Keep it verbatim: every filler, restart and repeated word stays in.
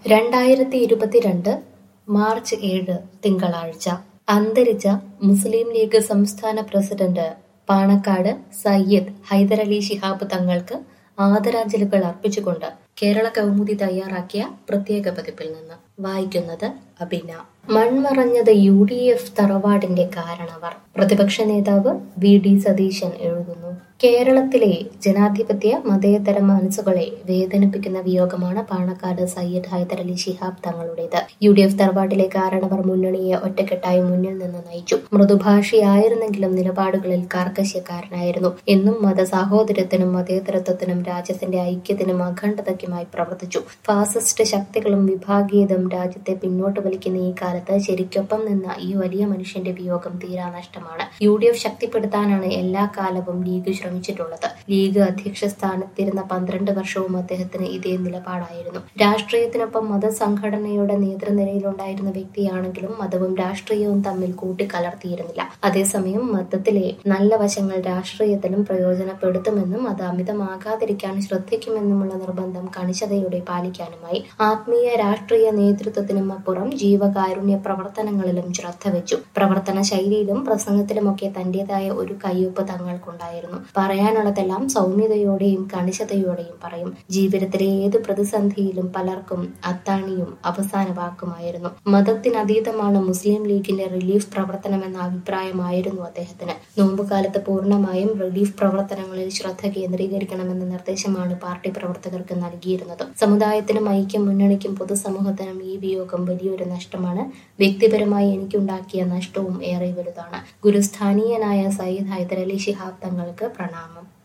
രണ്ടായിരത്തി ഇരുപത്തിരണ്ട് മാർച്ച് ഏഴ് തിങ്കളാഴ്ച. അന്തരിച്ച മുസ്ലിം ലീഗ് സംസ്ഥാന പ്രസിഡന്റ് പാണക്കാട് സയ്യിദ് ഹൈദരലി ശിഹാബ് തങ്ങൾക്ക് ആദരാഞ്ജലികൾ അർപ്പിച്ചുകൊണ്ട് കേരള കൗമുദി തയ്യാറാക്കിയ പ്രത്യേക പതിപ്പിൽ നിന്ന് വായിക്കുന്നത് അബിന. മൺമറഞ്ഞത് യു ഡി എഫ് തറവാടിന്റെ കാരണവർ. പ്രതിപക്ഷ നേതാവ് വി ഡി സതീശൻ എഴുതുന്നു. കേരളത്തിലെ ജനാധിപത്യ മതേതര മനസ്സുകളെ വേദനിപ്പിക്കുന്ന വിയോഗമാണ് പാണക്കാട് സയ്യിദ് ഹൈദരലി ശിഹാബ് തങ്ങളുടേത്. യു ഡി എഫ് തറവാട്ടിലെ കാരണവർ മുന്നണിയെ ഒറ്റക്കെട്ടായി മുന്നിൽ നിന്ന് നയിച്ചു. മൃദുഭാഷിയായിരുന്നെങ്കിലും നിലപാടുകളിൽ കാർക്കശ്യക്കാരനായിരുന്നു. എന്നും മത സാഹോദര്യത്തിനും മതേതരത്വത്തിനും രാജ്യത്തിന്റെ ഐക്യത്തിനും അഖണ്ഡതയ്ക്കുമായി പ്രവർത്തിച്ചു. ഫാസിസ്റ്റ് ശക്തികളും വിഭാഗീയതും രാജ്യത്തെ പിന്നോട്ട് വലിക്കുന്ന ഈ കാലത്ത് ശരിക്കൊപ്പം നിന്ന ഈ വലിയ മനുഷ്യന്റെ വിയോഗം തീരാ നഷ്ടമാണ്. യു ഡി എഫ് ശക്തിപ്പെടുത്താനാണ് എല്ലാ കാലവും ലീഗ് ശ്രമിച്ചിട്ടുള്ളത്. ലീഗ് അധ്യക്ഷ സ്ഥാനത്തിരുന്ന പന്ത്രണ്ട് വർഷവും അദ്ദേഹത്തിന് ഇതേ നിലപാടായിരുന്നു. രാഷ്ട്രീയത്തിനൊപ്പം മതസംഘടനയുടെ നേതൃനിരയിലുണ്ടായിരുന്ന വ്യക്തിയാണെങ്കിലും മതവും രാഷ്ട്രീയവും തമ്മിൽ കൂട്ടിക്കലർത്തിയിരുന്നില്ല. അതേസമയം മതത്തിലെ നല്ല വശങ്ങൾ രാഷ്ട്രീയത്തിലും പ്രയോജനപ്പെടുത്തുമെന്നും അത് അമിതമാകാതിരിക്കാൻ ശ്രദ്ധിക്കുമെന്നുമുള്ള നിർബന്ധം കണിശതയോടെ പാലിക്കാനുമായി. ആത്മീയ രാഷ്ട്രീയ നേതൃത്വത്തിനും അപ്പുറം ജീവകാരുണ്യ പ്രവർത്തനങ്ങളിലും ശ്രദ്ധ വെച്ചു. പ്രവർത്തന ശൈലിയിലും പ്രസംഗത്തിലുമൊക്കെ തന്റേതായ ഒരു കയ്യൊപ്പ് തങ്ങൾക്കുണ്ടായിരുന്നു. പറയാനുള്ളതെല്ലാം സൗമ്യതയോടെയും കണിശതയോടെയും പറയും. ജീവിതത്തിലെ ഏത് പ്രതിസന്ധിയിലും പലർക്കും അത്താണിയും അവസാന വാക്കുമായിരുന്നു. മതത്തിനതീതമാണ് മുസ്ലിം ലീഗിന്റെ റിലീഫ് പ്രവർത്തനമെന്ന അഭിപ്രായമായിരുന്നു അദ്ദേഹത്തിന്. നോമ്പുകാലത്ത് പൂർണ്ണമായും റിലീഫ് പ്രവർത്തനങ്ങളിൽ ശ്രദ്ധ കേന്ദ്രീകരിക്കണമെന്ന നിർദ്ദേശമാണ് പാർട്ടി പ്രവർത്തകർക്ക് നൽകിയിരുന്നത്. സമുദായത്തിനും ഐക്യ മുന്നണിക്കും പൊതുസമൂഹത്തിനും ഈ വിയോഗം വലിയൊരു നഷ്ടമാണ്. വ്യക്തിപരമായി എനിക്കുണ്ടാക്കിയ നഷ്ടവും ഏറെ വലുതാണ്. ഗുരുസ്ഥാനീയനായ സയ്യിദ് ഹൈദരലി ശിഹാബ് തങ്ങൾക്ക് പ്രണാമം.